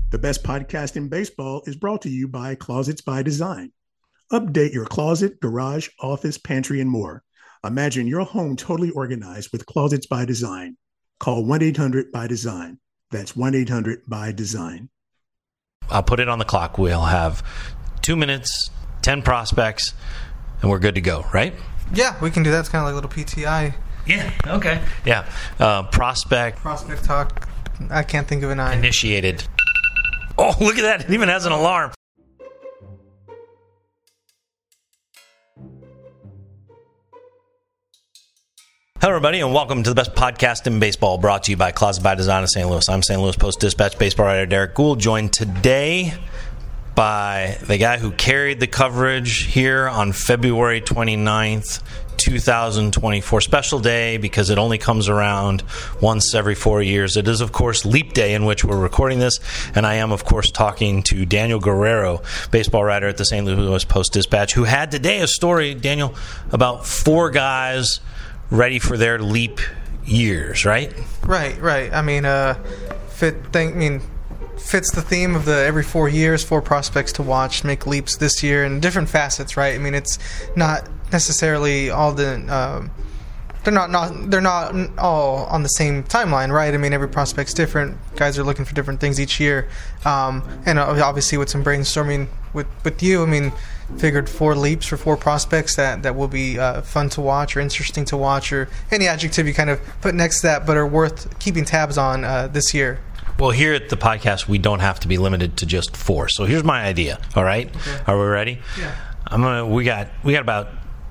The best podcast in baseball is brought to you by Closets by Design. Update your closet, garage, office, pantry, and more. Imagine your home totally organized with Closets by Design. Call 1-800-BY-DESIGN. That's 1-800-BY-DESIGN. I'll put it on the clock. We'll have 2 minutes, 10 prospects, and we're good to go, right? Yeah, we can do that. It's kind of like a little PTI. Yeah, okay. Yeah. Prospect talk. I can't think of an I. Initiated. Oh, look at that. It even has an alarm. Hello, everybody, and welcome to the best podcast in baseball, brought to you by Closet by Design of St. Louis. I'm St. Louis Post-Dispatch baseball writer Derek Gould, joined today by the guy who carried the coverage here on February 29th, 2024. Special day because it only comes around once every 4 years. It is, of course, Leap Day in which we're recording this, and I am, of course, talking to Daniel Guerrero, baseball writer at the St. Louis Post-Dispatch, who had today a story, Daniel, about 4 guys ready for their leap years, right? Right. I mean, fits the theme of the every 4 years, 4 prospects to watch make leaps this year in different facets, right? I mean, it's not necessarily all the they're not all on the same timeline, right? I mean, every prospect's different. Guys are looking for different things each year, and obviously with some brainstorming with you, I mean, figured 4 leaps for 4 prospects that will be fun to watch or interesting to watch, or any adjective you kind of put next to that, but are worth keeping tabs on this year. Well, here at the podcast, we don't have to be limited to just 4. So here's my idea. All right, okay. Are we ready? Yeah. We got about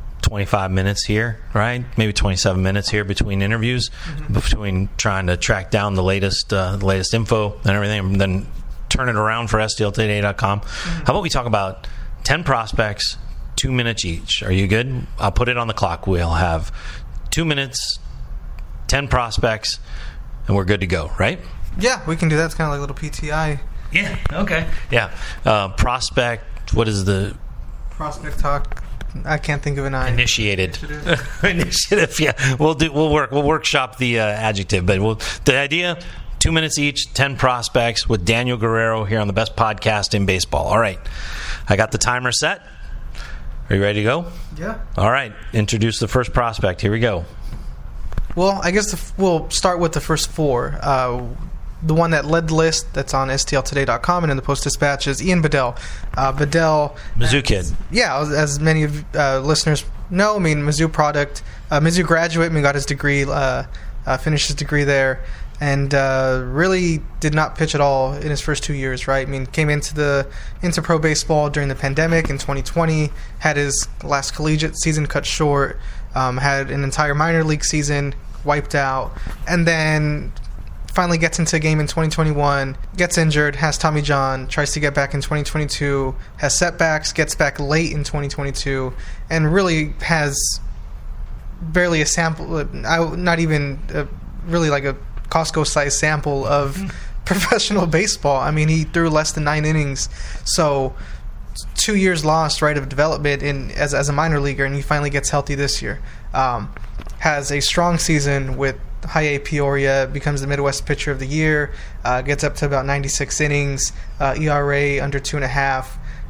25 minutes here, right? Maybe 27 minutes here between interviews, between trying to track down the latest info and everything, and then turn it around for STLtoday.com. How about we talk about 10 prospects, 2 minutes each? Are you good? I'll put it on the clock. We'll have 2 minutes, 10 prospects, and we're good to go, right? Yeah, we can do that. It's kind of like a little PTI. Yeah, okay. Yeah. Prospect, what is the... Prospect talk. I can't think of an I. Initiated. Initiative, yeah. We'll workshop the adjective, but the idea, 2 minutes each, 10 prospects with Daniel Guerrero here on the best podcast in baseball. All right. I got the timer set. Are you ready to go? Yeah. All right. Introduce the first prospect. Here we go. Well, I guess we'll start with the first 4. The one that led the list, that's on STLtoday.com and in the Post-Dispatch, is Ian Bedell. Bedell... Mizzou kid. Yeah, as many of listeners know, I mean, Mizzou product. Mizzou graduate, I mean, got his degree, finished his degree there, and really did not pitch at all in his first 2 years, right? I mean, came into pro baseball during the pandemic in 2020, had his last collegiate season cut short, had an entire minor league season wiped out, and then finally gets into a game in 2021, gets injured, has Tommy John, tries to get back in 2022, has setbacks, gets back late in 2022, and really has barely a sample, not even really like a Costco-sized sample of professional baseball. I mean, he threw less than 9 innings, so 2 years lost, right, of development as a minor leaguer, and he finally gets healthy this year. Has a strong season with high A Peoria, becomes the Midwest Pitcher of the Year, gets up to about 96 innings, ERA under 2.5,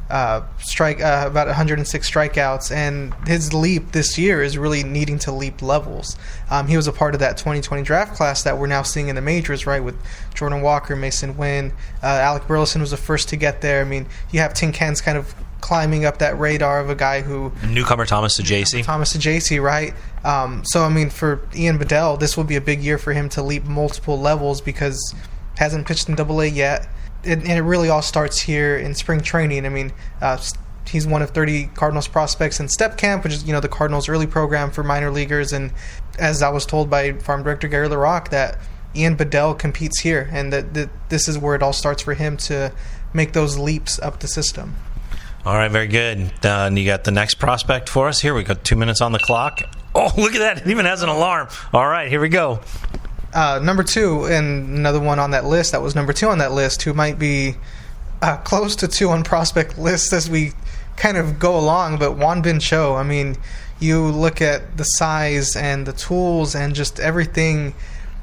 about 106 strikeouts, and his leap this year is really needing to leap levels. He was a part of that 2020 draft class that we're now seeing in the majors, right, with Jordan Walker, Mason Wynn, Alec Burleson was the first to get there. I mean, you have Tin Ken's kind of climbing up that radar of a guy who... Newcomer Thomas Saggese, right? So, I mean, for Ian Bedell, this will be a big year for him to leap multiple levels because hasn't pitched in Double-A yet. And it really all starts here in spring training. I mean, he's one of 30 Cardinals prospects in Step Camp, which is, the Cardinals' early program for minor leaguers. And as I was told by Farm Director Gary LaRocque, that Ian Bedell competes here, and that this is where it all starts for him to make those leaps up the system. All right, very good. And you got the next prospect for us here. We got 2 minutes on the clock. Oh, look at that. It even has an alarm. All right, here we go. Number 2, and another one on that list, that was number 2 on that list, who might be close to 2 on prospect lists as we kind of go along, but Juan Bin Cho. I mean, you look at the size and the tools and just everything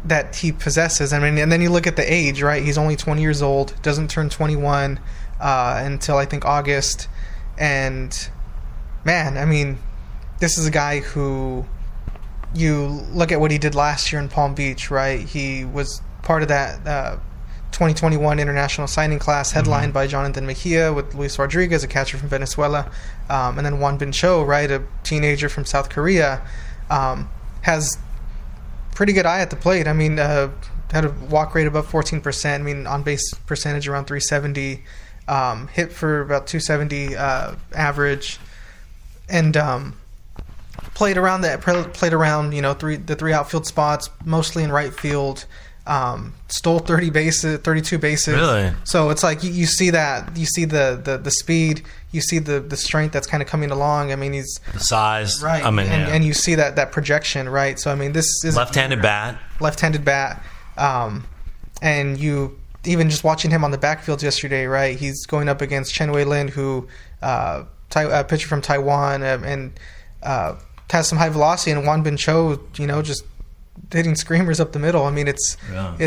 that he possesses. I mean, and then you look at the age, right? He's only 20 years old, doesn't turn 21 until I think August. And man, I mean, this is a guy who, you look at what he did last year in Palm Beach, right? He was part of that 2021 international signing class headlined by Jonathan Mejia with Luis Rodriguez, a catcher from Venezuela, and then Won Bin Cho, right, a teenager from South Korea, has pretty good eye at the plate. I mean, had a walk rate above 14%. I mean, on base percentage around 370, hit for about 270 average, and played around the three outfield spots, mostly in right field. Stole 32 bases. Really? So it's like you see that, you see the speed, you see the strength that's kind of coming along. I mean, he's the size, right? I mean, and you see that projection, right? So I mean, this is left-handed bat, and you even just watching him on the backfield yesterday, right? He's going up against Chen Wei Lin, who pitcher from Taiwan, and has some high velocity, and Won Bin Cho, just hitting screamers up the middle. I mean, it's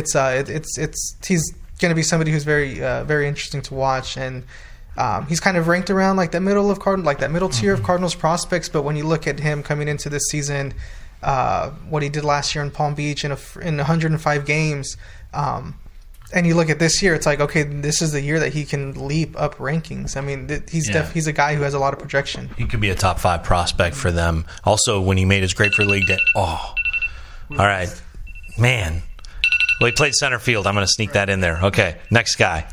he's going to be somebody who's very very interesting to watch, and he's kind of ranked around like that middle tier of Cardinals prospects. But when you look at him coming into this season, what he did last year in Palm Beach in 105 games, and you look at this year, it's like, okay, this is the year that he can leap up rankings. I mean, he's a guy who has a lot of projection. He could be a top 5 prospect for them. Also, when he made his Grapefruit League all right, man. Well, he played center field. I'm going to sneak that in there. Okay, next guy.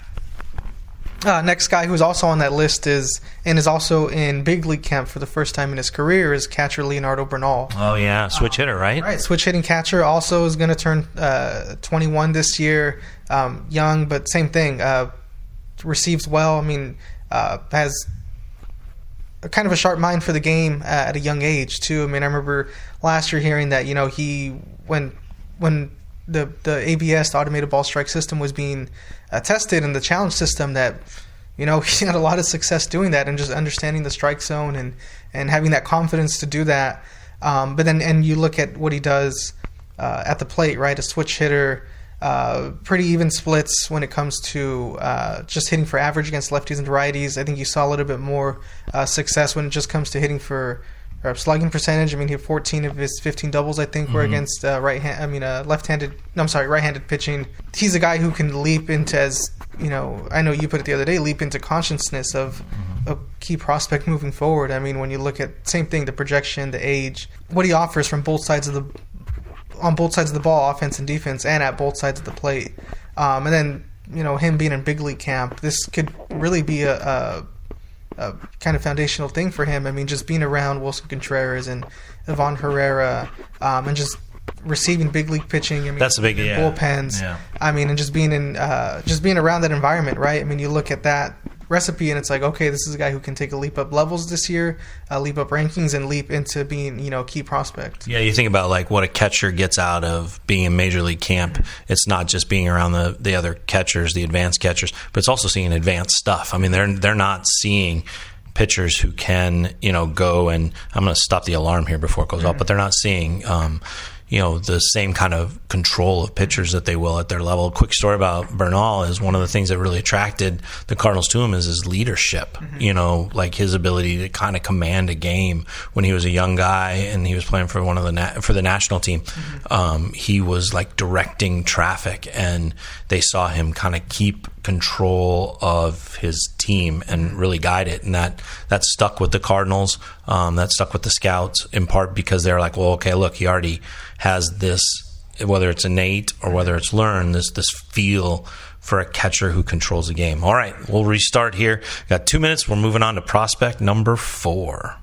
Next guy who's also on that list is also in big league camp for the first time in his career is catcher Leonardo Bernal. Oh, yeah, switch hitter, right? Right, switch hitting catcher. Also is going to turn 21 this year. Young, but same thing. Receives well. I mean, has kind of a sharp mind for the game at a young age too. I mean, I remember last year hearing that he when the ABS, the automated ball strike system, was being tested in the challenge system, that he had a lot of success doing that and just understanding the strike zone and having that confidence to do that. But then you look at what he does at the plate, right? A switch hitter. Pretty even splits when it comes to just hitting for average against lefties and righties. I think you saw a little bit more success when it just comes to hitting for slugging percentage. I mean, he had 14 of his 15 doubles, I think, were against right-handed pitching. He's a guy who can leap into, as I know you put it the other day, leap into consciousness of a key prospect moving forward. I mean, when you look at same thing, the projection, the age, what he offers from on both sides of the ball, offense and defense, and at both sides of the plate. And then, him being in big league camp, this could really be a kind of foundational thing for him. I mean, just being around Wilson Contreras and Ivan Herrera, and just receiving big league pitching. I mean, that's a big bullpens. Yeah. I mean, and just being around that environment, right? I mean, you look at that recipe and it's like, okay, this is a guy who can take a leap up levels this year, leap up rankings, and leap into being a key prospect. Yeah, you think about like what a catcher gets out of being in major league camp. It's not just being around the other catchers, the advanced catchers, but it's also seeing advanced stuff. I mean, they're not seeing pitchers who can go, and I'm going to stop the alarm here before it goes off, but they're not seeing the same kind of control of pitchers that they will at their level. A quick story about Bernal is one of the things that really attracted the Cardinals to him is his leadership. Like his ability to kind of command a game. When he was a young guy and he was playing for for the national team, he was like directing traffic, and they saw him kind of keep control of his team and really guide it, and that stuck with the Cardinals. That stuck with the scouts in part because they're like, well, okay, look, he already has this, whether it's innate or whether it's learned, this feel for a catcher who controls the game. All right, we'll restart here. Got 2 minutes. We're moving on to prospect number 4.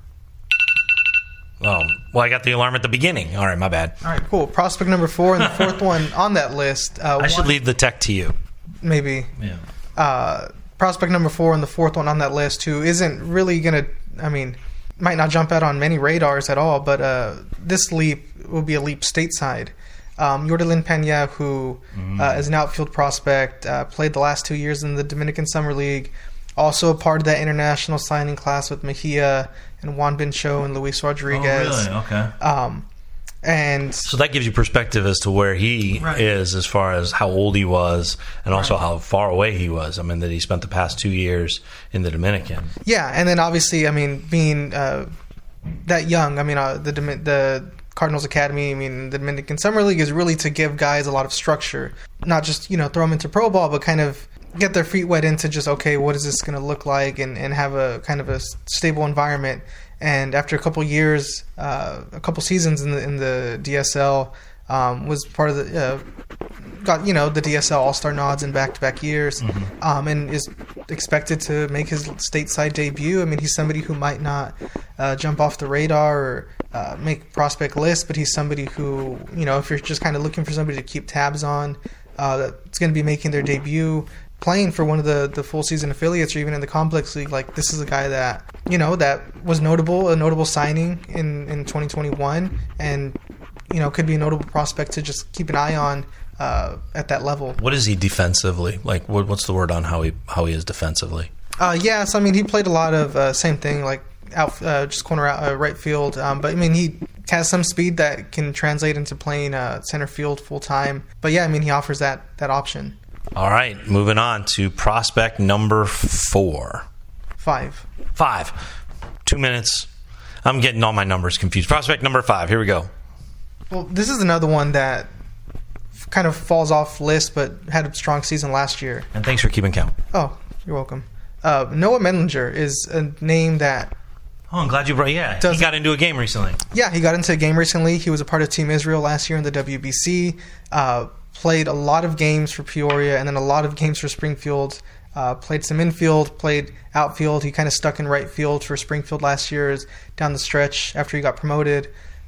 Oh, well, I got the alarm at the beginning. All right, my bad. All right, cool. Prospect number 4 and the fourth one on that list. I should leave the tech to you. Maybe. Yeah. Prospect number 4 and the fourth one on that list, who isn't really going to, might not jump out on many radars at all, but this leap will be a leap stateside. Yordelin Pena, who is an outfield prospect, played the last 2 years in the Dominican Summer League, also a part of that international signing class with Mejia and Won Bin Cho and Luis Rodriguez. Oh, really? Okay. And so that gives you perspective as to where he is as far as how old he was and also how far away he was. I mean, that he spent the past 2 years in the Dominican. Yeah, and then obviously, I mean, being that young, I mean, the Cardinals Academy, I mean, the Dominican Summer League is really to give guys a lot of structure, not just, throw them into pro ball, but kind of get their feet wet into just, okay, what is this going to look like, and have a kind of a stable environment. And after a couple years, a couple seasons in the DSL, was part of the got the DSL All-Star nods in back-to-back years, and is expected to make his stateside debut. I mean, he's somebody who might not jump off the radar or make prospect lists, but he's somebody who, if you're just kind of looking for somebody to keep tabs on, that's going to be making their debut, playing for one of the full season affiliates or even in the complex league. Like, this is a guy that that was a notable signing in 2021, and could be a notable prospect to just keep an eye on at that level. What is he defensively? Like, what's the word on how he is defensively? Yeah, so I mean, he played a lot of same thing, like out just corner out right field, but I mean, he has some speed that can translate into playing center field full time. But yeah, I mean, he offers that option. All right, moving on to prospect number 4. 5. 2 minutes. I'm getting all my numbers confused. Prospect number 5. Here we go. Well, this is another one that kind of falls off list, but had a strong season last year. And thanks for keeping count. Oh, you're welcome. Noah Menlinger is a name that... Oh, I'm glad you brought... Yeah, he got into a game recently. Yeah, he got into a game recently. He was a part of Team Israel last year in the WBC. Played a lot of games for Peoria and then a lot of games for Springfield. Played some infield, played outfield. He kind of stuck in right field for Springfield last year down the stretch after he got promoted.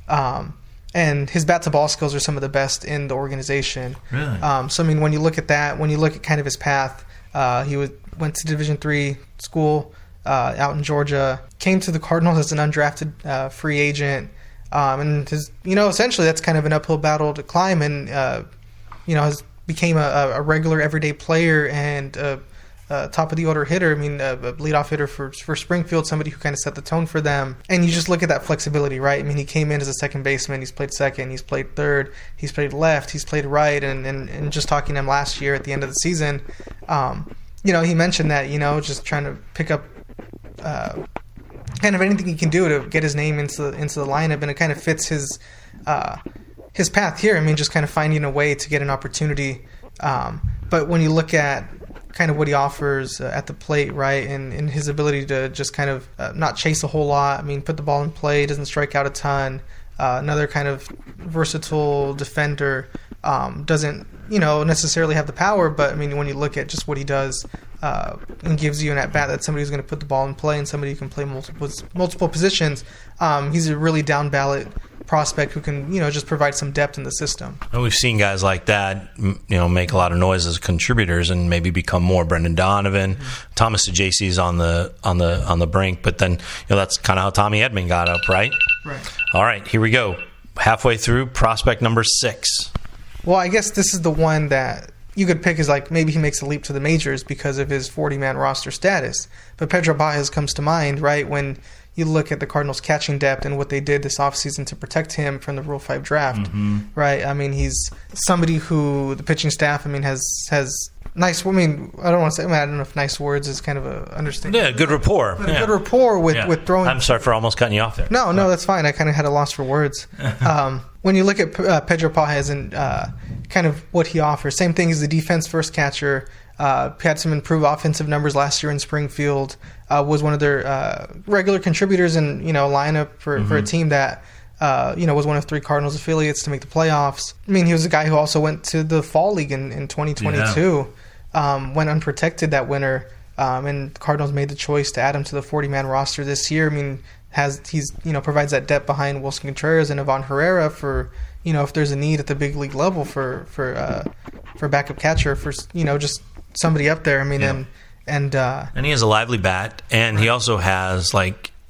And his bat-to-ball skills are some of the best in the organization. Really? So, I mean, when you look at that, when you look at kind of his path, he went to Division III school out in Georgia, came to the Cardinals as an undrafted free agent, and essentially that's kind of an uphill battle to climb, and became a regular everyday player and top of the order hitter. I mean, a leadoff hitter for Springfield, somebody who kind of set the tone for them. And you just look at that flexibility, right? I mean, he came in as a second baseman. He's played second. He's played third. He's played left. He's played right. And just talking to him last year at the end of the season, he mentioned that, just trying to pick up kind of anything he can do to get his name into the lineup, and it kind of fits his path here. I mean, just kind of finding a way to get an opportunity. But when you look at kind of what he offers at the plate, right, and his ability to just kind of not chase a whole lot. I mean, put the ball in play, doesn't strike out a ton. Another kind of versatile defender, doesn't necessarily have the power, but I mean, when you look at just what he does, and gives you an at bat that somebody who's going to put the ball in play and somebody who can play multiple positions. He's a really down ballot prospect who can just provide some depth in the system. And we've seen guys like that make a lot of noise as contributors and maybe become more. Brendan Donovan, Thomas DeJacy's on the brink, but then that's kind of how Tommy Edman got up, right? All right, here we go. Halfway through, prospect number 6. Well, I guess this is the one that you could pick as like maybe he makes a leap to the majors because of his 40-man roster status. But Pedro Baez comes to mind, right, when you look at the Cardinals' catching depth and what they did this offseason to protect him from the Rule 5 draft, right? I mean, he's somebody who the pitching staff, I mean, has nice. I mean, I don't want to say. I don't know if nice words is kind of a understatement. Yeah, good rapport. But a good rapport with throwing. I'm sorry for almost cutting you off there. No, that's fine. I kind of had a loss for words. When you look at Pedro Baez and kind of what he offers, same thing as the defense-first catcher. Had some improved offensive numbers last year in Springfield. Was one of their regular contributors in lineup for a team that was one of 3 Cardinals affiliates to make the playoffs. I mean, he was a guy who also went to the Fall League in 2022. Went unprotected that winter, and the Cardinals made the choice to add him to the 40-man roster this year. I mean, he's provides that depth behind Wilson Contreras and Ivan Herrera for if there's a need at the big league level for backup catcher for just somebody up there. I mean, and he has a lively bat, and he also has like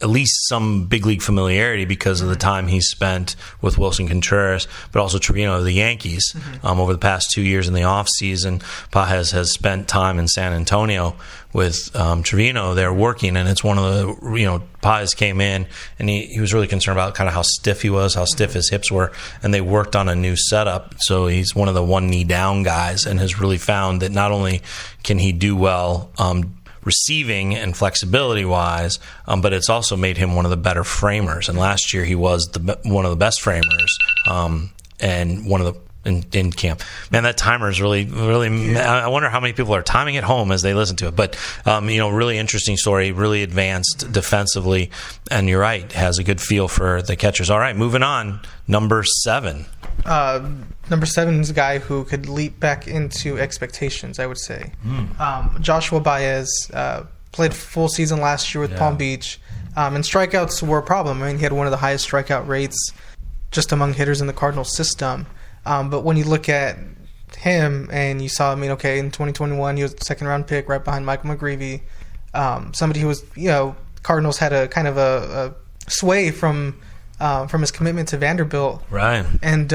at least some big league familiarity because of the time he spent with Wilson Contreras, but also Trevino of the Yankees over the past 2 years in the offseason. Pages has spent time in San Antonio with Trevino there working, and it's one of the, Pages came in and he was really concerned about kind of how stiff he was, how stiff his hips were, and they worked on a new setup. So he's one of the one knee down guys and has really found that not only can he do well receiving and flexibility wise, but it's also made him one of the better framers. And last year he was one of the best framers, and one of the in camp. Man, that timer is really. I wonder how many people are timing at home as they listen to it. But really interesting story, really advanced defensively, and you're right, has a good feel for the catchers. All right, moving on. Number 7. Number 7 is a guy who could leap back into expectations, I would say. Joshua Baez played full season last year with Palm Beach, and strikeouts were a problem. I mean, he had one of the highest strikeout rates just among hitters in the Cardinals system. But when you look at him and you saw, in 2021 he was a second-round pick right behind Michael McGreevy. Somebody who was, Cardinals had a kind of a sway from his commitment to Vanderbilt. Right. And,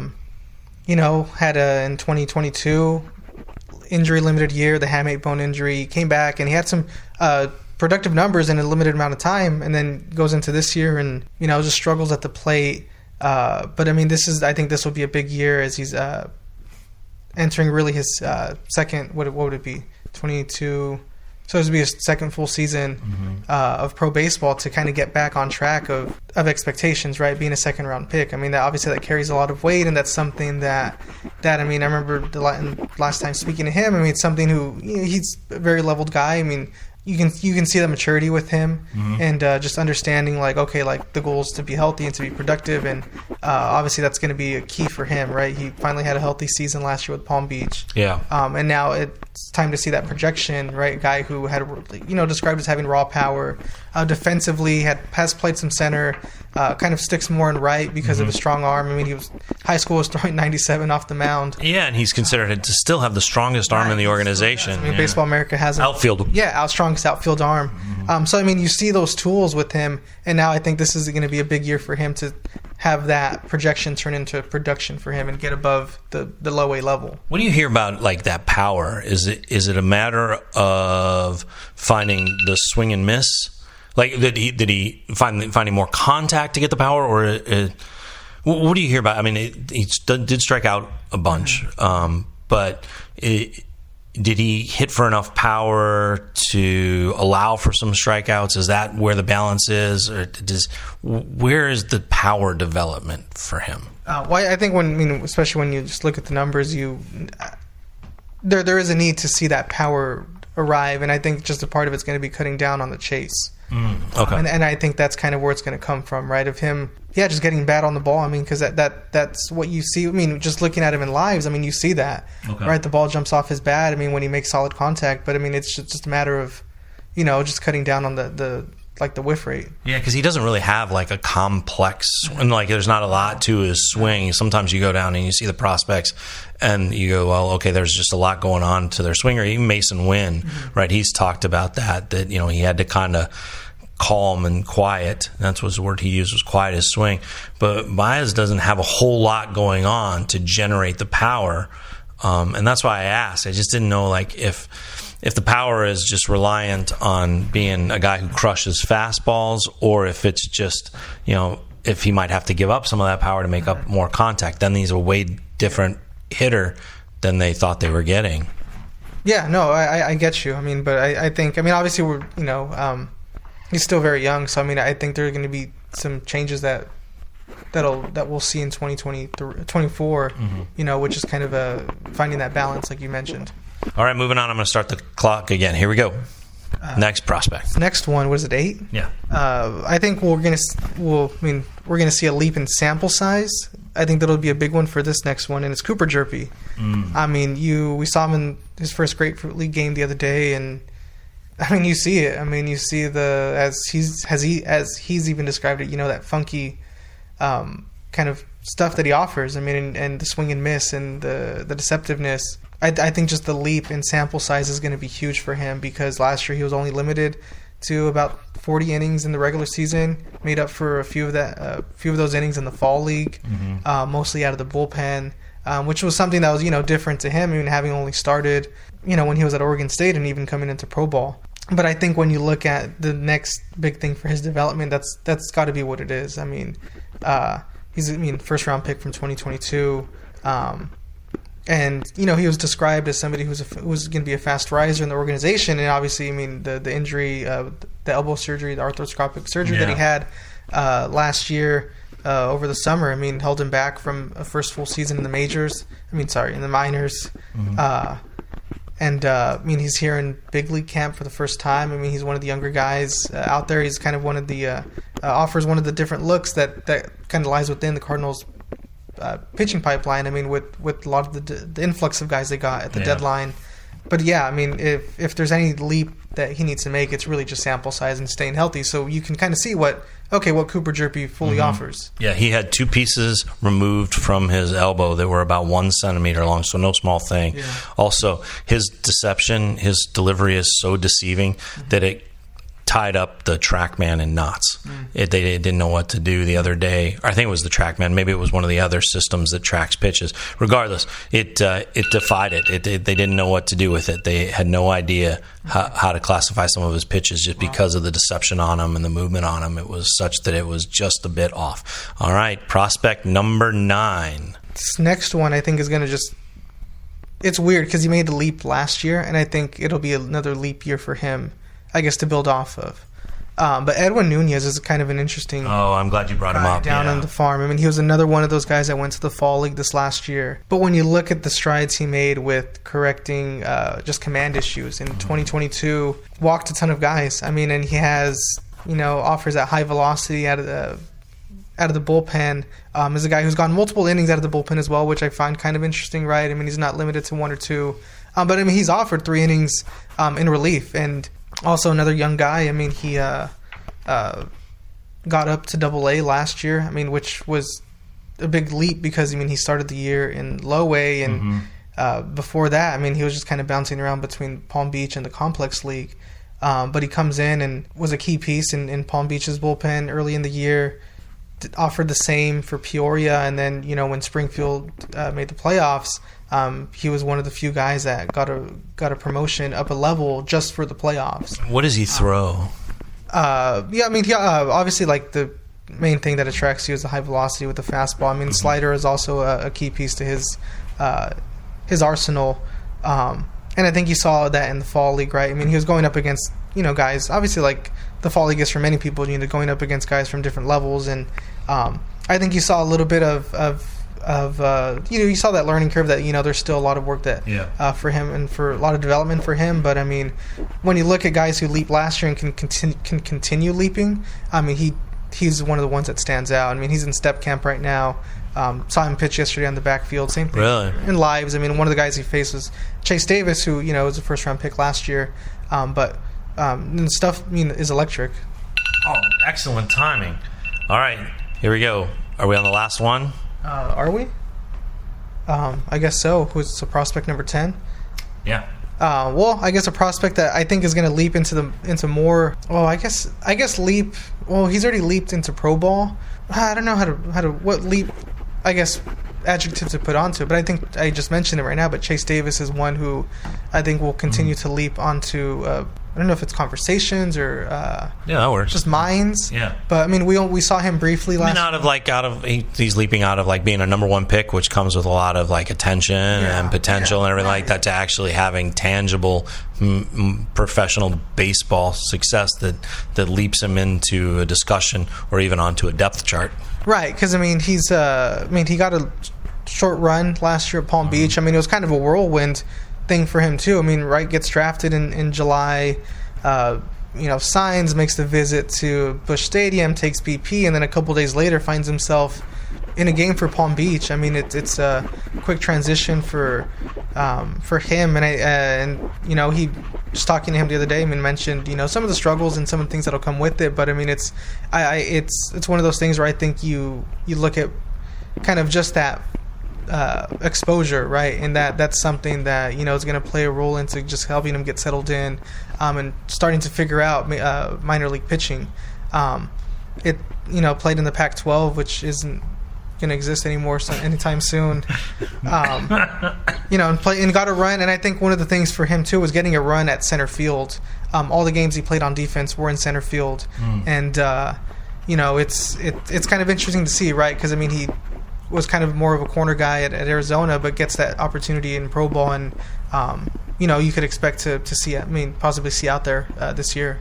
had in 2022 injury-limited year, the hamate bone injury. He came back and he had some productive numbers in a limited amount of time, and then goes into this year and, just struggles at the plate. But I think this will be a big year as he's entering really his second. What would it be? 22. So this would be his second full season of pro baseball to kind of get back on track of expectations, right? Being a second round pick. That carries a lot of weight, and that's something that I remember the last time speaking to him. It's something he's a very leveled guy. You can see the maturity with him, and just understanding the goal is to be healthy and to be productive, and obviously that's going to be a key for him, right? He finally had a healthy season last year with Palm Beach, and now it's time to see that projection, right? Guy who had described as having raw power, defensively has played some center, kind of sticks more in right because of his strong arm. High school was throwing 97 off the mound. Yeah, and he's considered to still have the strongest arm in the organization. Baseball America has outfield. Yeah, strongest outfield arm. So you see those tools with him, and now I think this is going to be a big year for him to have that projection turn into production for him and get above the low A level. What do you hear about that power? Is it a matter of finding the swing and miss? Did he finding more contact to get the power, or what do you hear about? He did strike out a bunch, but did he hit for enough power to allow for some strikeouts? Is that where the balance is, or where is the power development for him? I think especially when you just look at the numbers, there is a need to see that power arrive, and I think just a part of it's going to be cutting down on the chase. Okay. And I think that's kind of where it's going to come from, right? Of him, just getting bad on the ball. Because that's what you see. Just looking at him in lives, you see that, right? The ball jumps off his bat. When he makes solid contact, but it's just a matter of, just cutting down on the whiff rate. Yeah, because he doesn't really have a complex, and there's not a lot to his swing. Sometimes you go down and you see the prospects, and you go, well, okay, there's just a lot going on to their swing. Or even Mason Wynn, right? He's talked about that he had to kind of calm and quiet. That's what the word he used, was quiet his swing. But Baez doesn't have a whole lot going on to generate the power, and that's why I asked. I just didn't know if the power is just reliant on being a guy who crushes fastballs, or if it's just, if he might have to give up some of that power to make up more contact. Then he's a way different hitter than they thought they were getting. Yeah, no, I get you. But I think, obviously we're, he's still very young, so I think there are going to be some changes that we'll see in 2024, which is kind of finding that balance, like you mentioned. All right, moving on. I'm going to start the clock again. Here we go. Next prospect. Next one, was it 8? Yeah. I think we're going to see a leap in sample size. I think that'll be a big one for this next one, and it's Cooper Jerpy. We saw him in his first Grapefruit League game the other day, and you see it. You see as he's even described it. That funky kind of stuff that he offers. And the swing and miss and the deceptiveness. I think just the leap in sample size is going to be huge for him, because last year he was only limited to about 40 innings in the regular season, made up for a few of those innings in the fall league, mostly out of the bullpen, which was something that was, different to him, even having only started, when he was at Oregon State and even coming into pro ball. But I think when you look at the next big thing for his development, that's got to be what it is. I mean, he's first round pick from 2022. And, he was described as somebody who was going to be a fast riser in the organization. And obviously, the injury, the elbow surgery, the arthroscopic surgery that he had last year over the summer, held him back from a first full season in the majors. In the minors. He's here in big league camp for the first time. He's one of the younger guys out there. He's kind of one of the offers one of the different looks that kind of lies within the Cardinals' pitching pipeline. With a lot of the influx of guys they got at the deadline. But if there's any leap that he needs to make, it's really just sample size and staying healthy. So you can kind of see what Cooper Hjerpe fully offers. Yeah, he had 2 pieces removed from his elbow that were about 1 centimeter long, so no small thing. Yeah. Also, his deception, his delivery is so deceiving that it tied up the TrackMan in knots. They didn't know what to do the other day. I think it was the TrackMan. Maybe it was one of the other systems that tracks pitches. Regardless, it defied it. They didn't know what to do with it. They had no idea how to classify some of his pitches just because of the deception on him and the movement on him. It was such that it was just a bit off. All right, prospect number 9. This next one I think is going to just... It's weird because he made the leap last year, and I think it'll be another leap year for him, I guess, to build off of. But Edwin Nunez is kind of an interesting... Oh, I'm glad you brought him up. Down on the farm. He was another one of those guys that went to the fall league this last year. But when you look at the strides he made with correcting just command issues in 2022, walked a ton of guys. And he has, offers at high velocity out of the bullpen. Is a guy who's gone multiple innings out of the bullpen as well, which I find kind of interesting, right? He's not limited to 1 or 2. But he's offered 3 innings in relief. And also another young guy. He got up to AA last year. Which was a big leap because he started the year in low A, and before that, he was just kind of bouncing around between Palm Beach and the Complex League. But he comes in and was a key piece in Palm Beach's bullpen early in the year. Offered the same for Peoria, and then when Springfield made the playoffs, he was one of the few guys that got a promotion up a level just for the playoffs. What does he throw? Obviously, like, the main thing that attracts you is the high velocity with the fastball. Slider is also a key piece to his arsenal, and I think you saw that in the fall league, right? He was going up against guys. Obviously, like the fall league is for many people, going up against guys from different levels, and I think you saw a little bit of you saw that learning curve that there's still a lot of work that for him and for a lot of development for him. But when you look at guys who leaped last year and can continue leaping, he's one of the ones that stands out. He's in step camp right now. Saw him pitch yesterday on the backfield. Same thing in lives. One of the guys he faced was Chase Davis, who was a first round pick last year. But the stuff is electric. Oh, excellent timing. All right, here we go. Are we on the last one? Are we? I guess so. Who's prospect number 10? Yeah. Well, I guess a prospect that I think is going to leap into more. Well, I guess leap. Well, he's already leaped into pro ball. I don't know what leap. I guess adjective to put onto it, but I think I just mentioned it right now. But Chase Davis is one who I think will continue to leap onto. I don't know if it's conversations or that works. Just minds. Yeah. But we saw him briefly last. He's leaping out of being a number 1 pick, which comes with a lot of attention and potential and everything like that, to actually having tangible professional baseball success that leaps him into a discussion or even onto a depth chart. Right, because he got a short run last year at Palm Beach. It was kind of a whirlwind thing for him too. Wright gets drafted in July, signs, makes the visit to Busch Stadium, takes BP, and then a couple days later finds himself in a game for Palm Beach. It's a quick transition for him, and he just talking to him the other day, mentioned some of the struggles and some of the things that'll come with it. But it's one of those things where I think you look at kind of just that exposure, right? And that's something that, you know, is going to play a role into just helping him get settled in, and starting to figure out minor league pitching. It, you know, played in the Pac-12, which isn't going to exist anymore anytime soon. You know, and got a run. And I think one of the things for him too was getting a run at center field. All the games he played on defense were in center field, and you know, it's kind of interesting to see, right? Because I mean, he was kind of more of a corner guy at Arizona, but gets that opportunity in pro ball, and you know, you could expect to see, I mean, possibly see out there this year.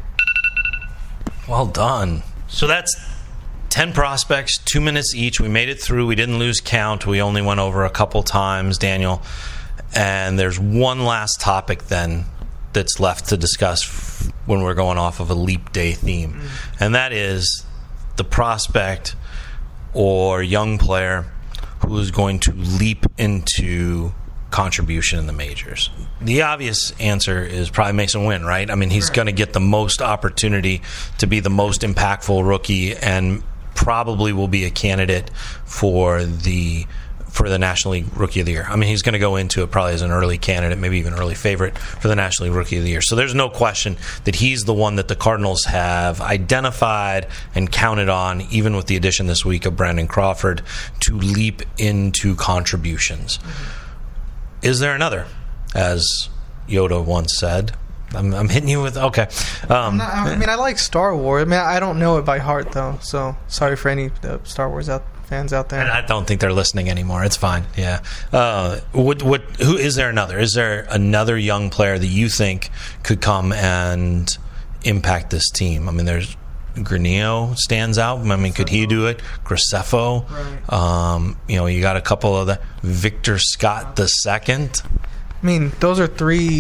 Well done. So that's 10 prospects, 2 minutes each. We made it through. We didn't lose count. We only went over a couple times, Daniel. And there's one last topic then that's left to discuss when we're going off of a leap day theme. And that is the prospect or young player who is going to leap into contribution in the majors. The obvious answer is probably Mason Wynn, right? I mean, he's going to get the most opportunity to be the most impactful rookie, and probably will be a candidate for the National League Rookie of the Year. I mean, he's going to go into it probably as an early candidate, maybe even early favorite for the National League Rookie of the Year. So there's no question that he's the one that the Cardinals have identified and counted on, even with the addition this week of Brandon Crawford, to leap into contributions. Is there another, as Yoda once said? I'm hitting you with, okay. I mean, I like Star Wars. I mean, I don't know it by heart, though, so sorry for any Star Wars fans out there. And I don't think they're listening anymore. It's fine, yeah. Who is there another? Is there another young player that you think could come and impact this team? I mean, there's Granillo stands out. I mean, could he do it? Graceffo. Right. You know, you got a couple of the Victor Scott II. I mean, those are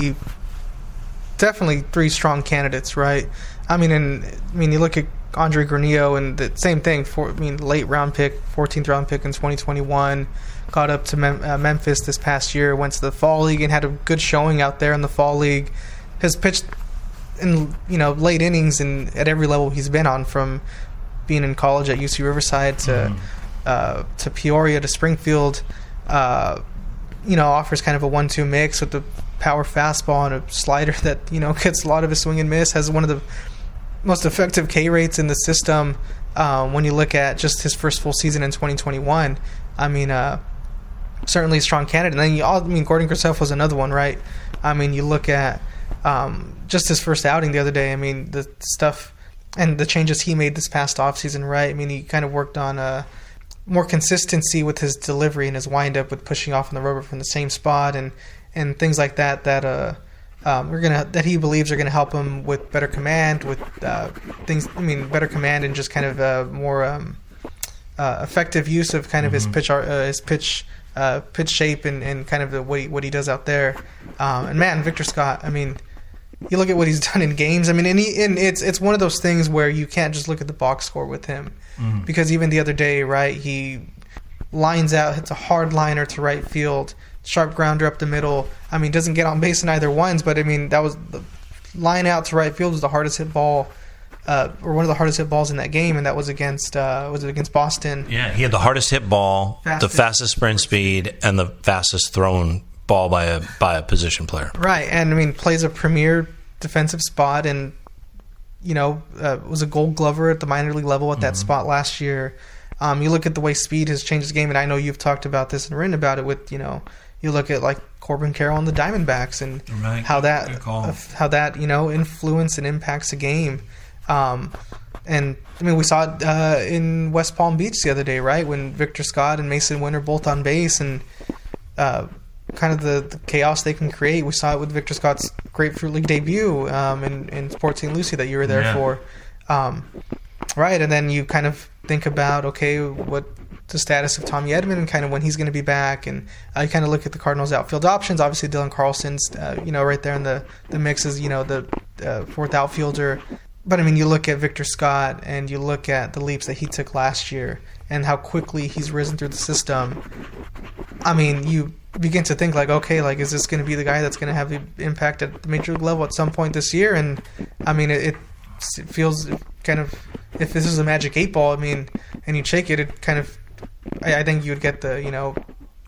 definitely three strong candidates, right? I mean, you look at Andre Granillo, and the same thing. Late round pick, 14th round pick in 2021, got up to Memphis this past year, went to the fall league and had a good showing out there in the fall league. Has pitched in, you know, late innings and at every level he's been on, from being in college at UC Riverside to Peoria to Springfield. You know, offers kind of a 1-2 mix with the power fastball and a slider that, you know, gets a lot of his swing and miss. Has one of the most effective K rates in the system. When you look at just his first full season in 2021, I mean, certainly a strong candidate. And then Gordon Graceffo was another one, right? I mean, you look at just his first outing the other day. I mean, the stuff and the changes he made this past offseason, right? I mean, he kind of worked on more consistency with his delivery and his windup, with pushing off on the rubber from the same spot and things like that that he believes are gonna help him with better command, with things. I mean, better command and just kind of more effective use of kind of his pitch shape and kind of what he does out there. And man, Victor Scott. I mean, you look at what he's done in games. I mean, and it's one of those things where you can't just look at the box score with him, because even the other day, right, he lines out, hits a hard liner to right field, sharp grounder up the middle. I mean, doesn't get on base in either ones, but I mean, that was the line out to right field was the hardest hit ball, or one of the hardest hit balls in that game, and that was against Boston. Yeah, he had the hardest hit ball, the fastest sprint speed, and the fastest thrown ball by a position player. Right, and I mean, plays a premier defensive spot, and you know, was a Gold Glover at the minor league level at that spot last year. You look at the way speed has changed his game, and I know you've talked about this and written about it. With, you know, you look at like Corbin Carroll and the Diamondbacks, and how that you know, influence and impacts a game. And I mean, we saw it in West Palm Beach the other day, right, when Victor Scott and Mason Wynn are both on base, and kind of the chaos they can create. We saw it with Victor Scott's Grapefruit League debut in Port St. Lucie that you were there for. Right, and then you kind of think about, okay, what the status of Tommy Edman and kind of when he's going to be back, and you kind of look at the Cardinals' outfield options. Obviously, Dylan Carlson's, you know, right there in the mix is, you know, the fourth outfielder. But I mean, you look at Victor Scott and you look at the leaps that he took last year and how quickly he's risen through the system. I mean, you begin to think like, okay, like, is this going to be the guy that's going to have the impact at the major league level at some point this year? And I mean, it feels kind of, if this is a magic 8 ball, I mean, and you shake it, it kind of, I think you would get the, you know,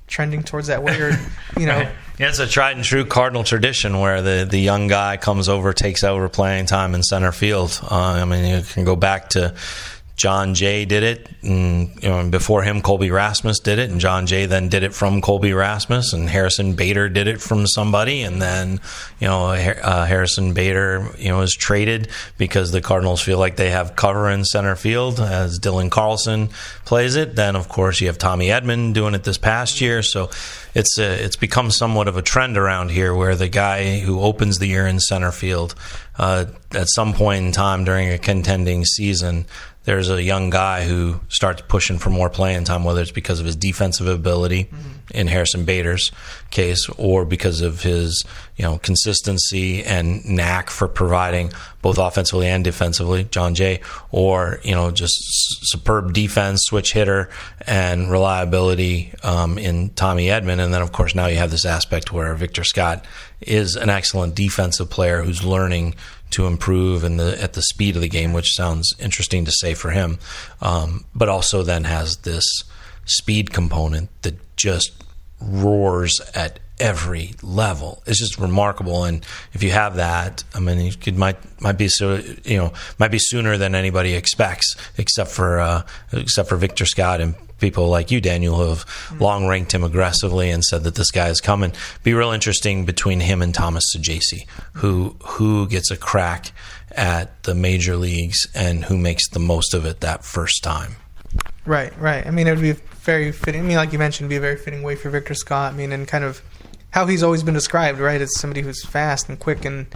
trending towards that way, or Yeah, it's a tried and true Cardinal tradition where the young guy comes over, takes over playing time in center field. You can go back to John Jay did it, and before him, Colby Rasmus did it, and John Jay then did it from Colby Rasmus, and Harrison Bader did it from somebody, and then Harrison Bader is traded because the Cardinals feel like they have cover in center field as Dylan Carlson plays it. Then of course you have Tommy Edman doing it this past year, so it's become somewhat of a trend around here where the guy who opens the year in center field at some point in time during a contending season, there's a young guy who starts pushing for more playing time, whether it's because of his defensive ability in Harrison Bader's case, or because of his consistency and knack for providing both offensively and defensively, John Jay, or just superb defense, switch hitter, and reliability in Tommy Edman. And then of course now you have this aspect where Victor Scott is an excellent defensive player who's learning to improve at the speed of the game, which sounds interesting to say for him, but also then has this speed component that just roars at every level. It's just remarkable, and if you have that, might be sooner than anybody expects, except for Victor Scott and people like you, Daniel, who have long ranked him aggressively and said that this guy is coming. Be real interesting between him and Thomas Saggese, who gets a crack at the major leagues and who makes the most of it that first time. Right. It would be very fitting. Like you mentioned, it'd be a very fitting way for Victor Scott. And kind of how he's always been described, right? As somebody who's fast and quick, and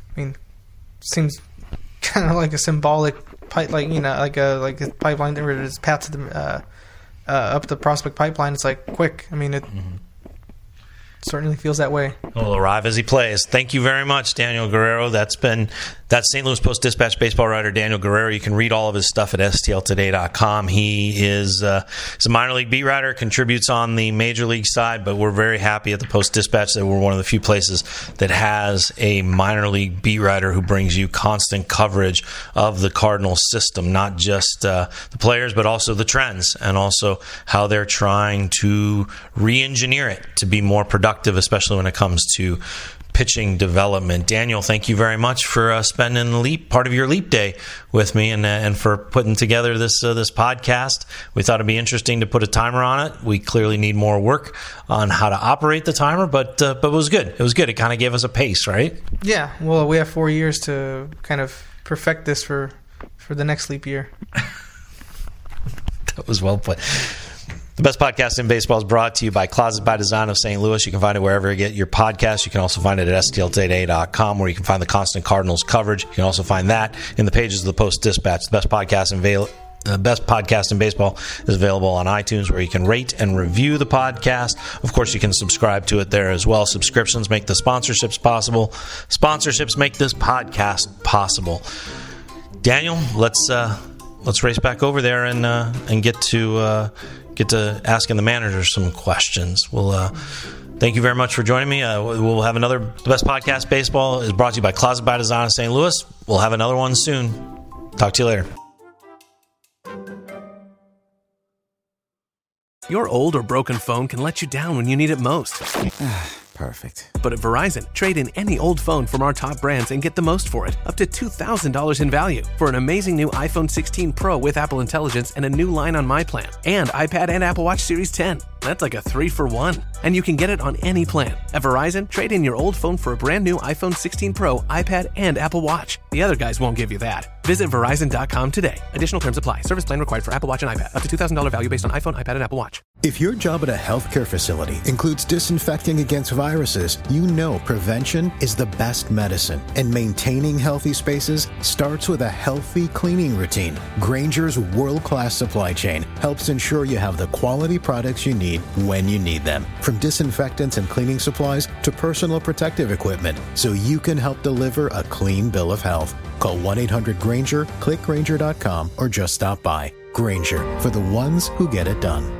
seems kind of like a symbolic pipe, like a pipeline where it is path to the up the prospect pipeline. It's like quick. It certainly feels that way. He'll arrive as he plays. Thank you very much, Daniel Guerrero. That's St. Louis Post-Dispatch baseball writer Daniel Guerrero. You can read all of his stuff at stltoday.com. He is a minor league beat writer, contributes on the major league side, but we're very happy at the Post-Dispatch that we're one of the few places that has a minor league beat writer who brings you constant coverage of the Cardinals system, not just the players, but also the trends, and also how they're trying to re-engineer it to be more productive, especially when it comes to pitching development. Daniel, thank you very much for spending part of your leap day with me, and for putting together this podcast. We thought it'd be interesting to put a timer on it. We clearly need more work on how to operate the timer, but it was good. It was good. It kind of gave us a pace, right? Yeah. Well, we have 4 years to kind of perfect this for the next leap year. That was well put. The best podcast in baseball is brought to you by Closet by Design of St. Louis. You can find it wherever you get your podcasts. You can also find it at stltoday.com, where you can find the constant Cardinals coverage. You can also find that in the pages of the Post-Dispatch. The best podcast in baseball is available on iTunes, where you can rate and review the podcast. Of course, you can subscribe to it there as well. Subscriptions make the sponsorships possible. Sponsorships make this podcast possible. Daniel, let's race back over there and get to asking the manager some questions. We'll thank you very much for joining me. We'll have another. The Best Podcast Baseball is brought to you by Closet by Design of St. Louis. We'll have another one soon. Talk to you later. Your old or broken phone can let you down when you need it most. Perfect. But at Verizon, trade in any old phone from our top brands and get the most for it, up to $2,000 in value, for an amazing new iPhone 16 Pro with Apple Intelligence and a new line on My Plan, and iPad and Apple Watch Series 10. That's like a 3-for-1. And you can get it on any plan. At Verizon, trade in your old phone for a brand new iPhone 16 Pro, iPad, and Apple Watch. The other guys won't give you that. Visit Verizon.com today. Additional terms apply. Service plan required for Apple Watch and iPad. Up to $2,000 value based on iPhone, iPad, and Apple Watch. If your job at a healthcare facility includes disinfecting against viruses, you know prevention is the best medicine. And maintaining healthy spaces starts with a healthy cleaning routine. Grainger's world-class supply chain helps ensure you have the quality products you need when you need them. From disinfectants and cleaning supplies to personal protective equipment, so you can help deliver a clean bill of health. Call 1-800-GRAINGER, click Grainger.com, or just stop by. Grainger, for the ones who get it done.